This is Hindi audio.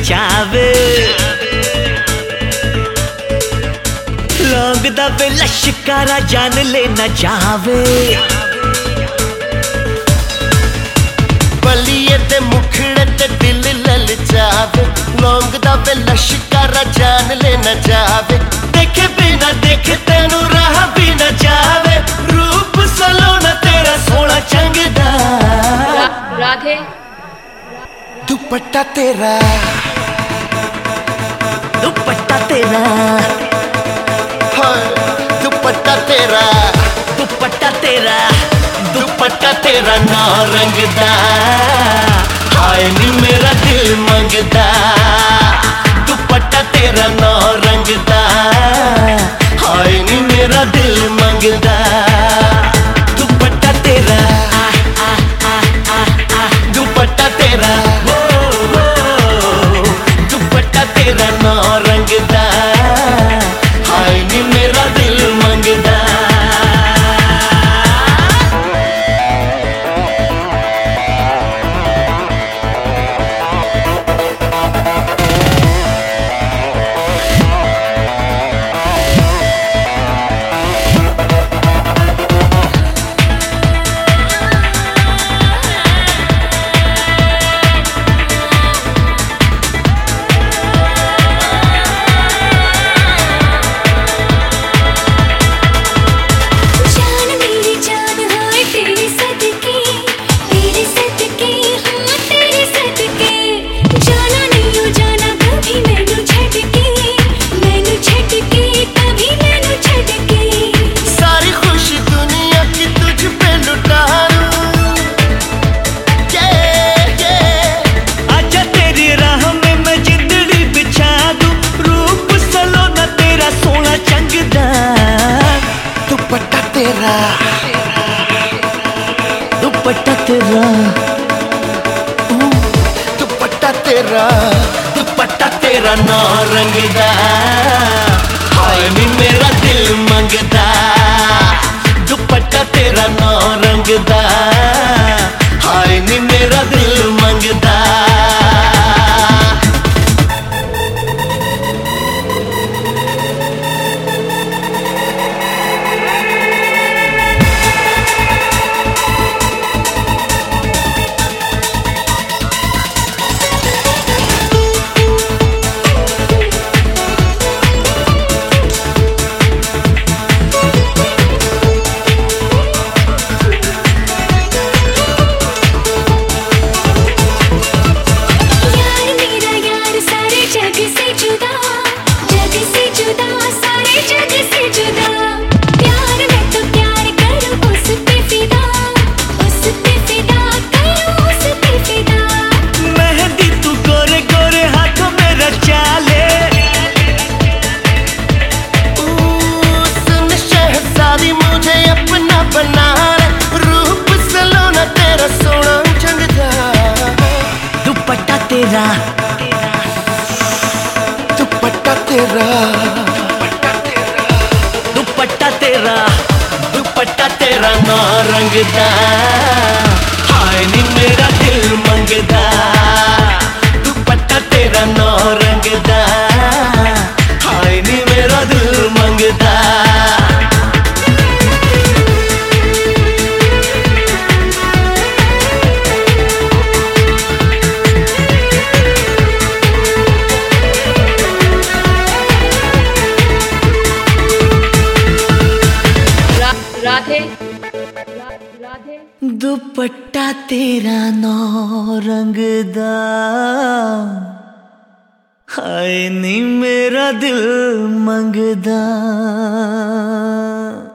नचावे। लौंग दा वे लश्कारा जान लेना चावे। बलिए ते मुखड़े ते दिल ललचावे। लौंग दा वे लश्कारा जान लेना चावे। देखे बिना देखे तेनू राह भी न जावे। रूप सलोना तेरा सोना चंगदा। राधे दुपट्टा तेरा, दुपट्टा तेरा, दुपट्टा तेरा, दुपट्टा तेरा, दुपट्टा तेरा नौ रंग दा। हाय नी मेरा दिल मंगदा। दुपट्टा तेरा नौ रंग दा। हाय नी मेरा दिल मंगदा। दुपट्टा तेरा, दुपट्टा तेरा, दुपट्टा तेरा नौ रंग दा। हाय नी मेरा दिल मंगदा। दुपट्टा तेरा, दुपट्टा तेरा, दुपट्टा तेरा, दुपट्टा तेरा नौ रंग दा। हाय नी मेरा दिल मंगदा। दुपट्टा तेरा नौ रंग दा। हाय नी मेरा दिल मंगदा। दुपट्टा तेरा, दुपट्टा तेरा, दुपट्टा तेरा, दुपट्टा तेरा नौ रंग दा। हाय नी मेरा दिल मंगदा। दुपट्टा तेरा नौ रंग दा। हाय नी मेरा दिल मंगदा। राधे राधे दुपट्टा तेरा नौ रंग दा। हाय नी मेरा दिल मंगदा।